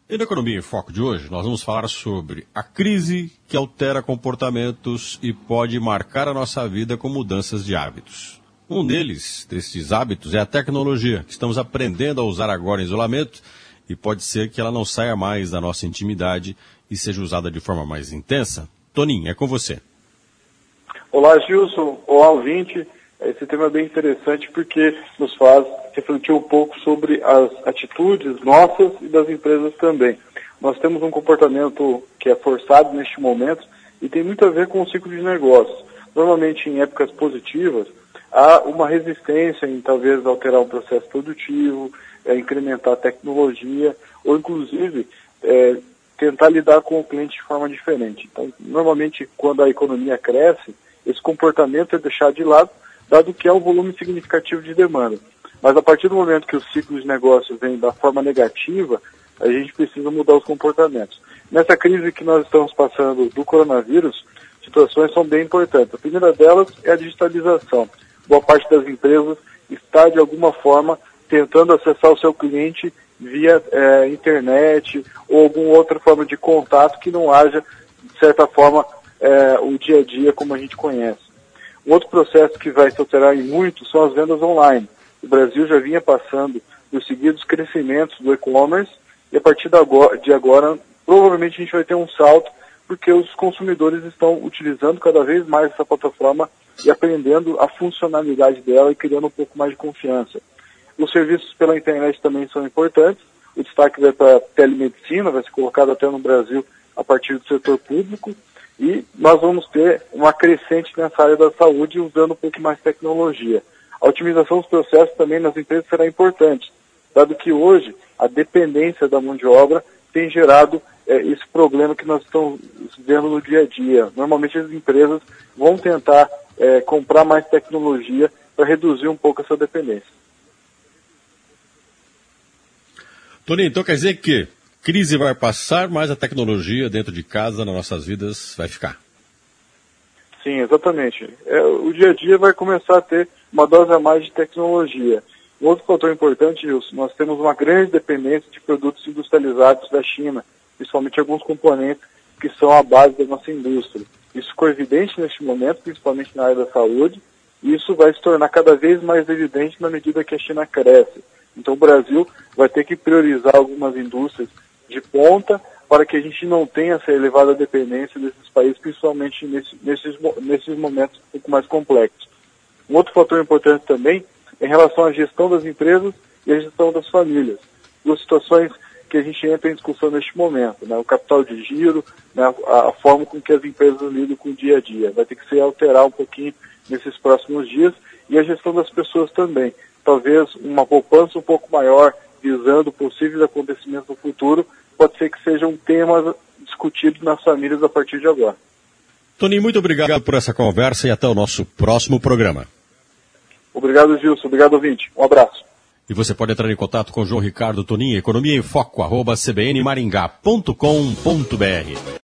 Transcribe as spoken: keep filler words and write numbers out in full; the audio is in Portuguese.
E na Economia em Foco de hoje, nós vamos falar sobre a crise que altera comportamentos e pode marcar a nossa vida com mudanças de hábitos. Um deles, desses hábitos, é a tecnologia, que estamos aprendendo a usar agora em isolamento e pode ser que ela não saia mais da nossa intimidade e seja usada de forma mais intensa. Toninho, é com você. Olá, Gilson. Olá, ouvinte. Esse tema é bem interessante porque nos faz refletir um pouco sobre as atitudes nossas e das empresas também. Nós temos um comportamento que é forçado neste momento e tem muito a ver com o ciclo de negócios. Normalmente, em épocas positivas, há uma resistência em talvez alterar um processo produtivo, é, incrementar a tecnologia ou, inclusive, é, tentar lidar com o cliente de forma diferente. Então, normalmente, quando a economia cresce, esse comportamento é deixado de lado, dado que é um volume significativo de demanda. Mas a partir do momento que o ciclo de negócios vem da forma negativa, a gente precisa mudar os comportamentos. Nessa crise que nós estamos passando do coronavírus, situações são bem importantes. A primeira delas é a digitalização. Boa parte das empresas está, de alguma forma, tentando acessar o seu cliente via é, internet ou alguma outra forma de contato que não haja, de certa forma, é, o dia a dia como a gente conhece. Um outro processo que vai se alterar em muito são as vendas online. O Brasil já vinha passando os seguidos crescimentos do e-commerce e a partir de agora, de agora, provavelmente a gente vai ter um salto porque os consumidores estão utilizando cada vez mais essa plataforma e aprendendo a funcionalidade dela e criando um pouco mais de confiança. Os serviços pela internet também são importantes. O destaque vai para a telemedicina, vai ser colocado até no Brasil a partir do setor público. E nós vamos ter uma crescente nessa área da saúde usando um pouco mais de tecnologia. A otimização dos processos também nas empresas será importante, dado que hoje a dependência da mão de obra tem gerado é, esse problema que nós estamos vendo no dia a dia. Normalmente as empresas vão tentar é, comprar mais tecnologia para reduzir um pouco essa dependência. Toninho, então quer dizer que crise vai passar, mas a tecnologia dentro de casa, nas nossas vidas, vai ficar. Sim, exatamente. É, o dia a dia vai começar a ter uma dose a mais de tecnologia. Um outro fator importante, Wilson, nós temos uma grande dependência de produtos industrializados da China, principalmente alguns componentes que são a base da nossa indústria. Isso ficou evidente neste momento, principalmente na área da saúde, e isso vai se tornar cada vez mais evidente na medida que a China cresce. Então o Brasil vai ter que priorizar algumas indústrias de ponta para que a gente não tenha essa elevada dependência desses países, principalmente nesse, nesses, nesses momentos um pouco mais complexos. Um outro fator importante também é em relação à gestão das empresas e à gestão das famílias. Duas situações que a gente entra em discussão neste momento, né? O capital de giro, né? a, a forma com que as empresas lidam com o dia a dia. Vai ter que se alterar um pouquinho nesses próximos dias e a gestão das pessoas também. Talvez uma poupança um pouco maior, visando possíveis acontecimentos no futuro, pode ser que seja um tema discutido nas famílias a partir de agora. Toninho, muito obrigado por essa conversa e até o nosso próximo programa. Obrigado, Gilson. Obrigado, ouvinte. Um abraço. E você pode entrar em contato com o João Ricardo Toninho, economia em foco, arroba c b n maringá ponto com ponto b r.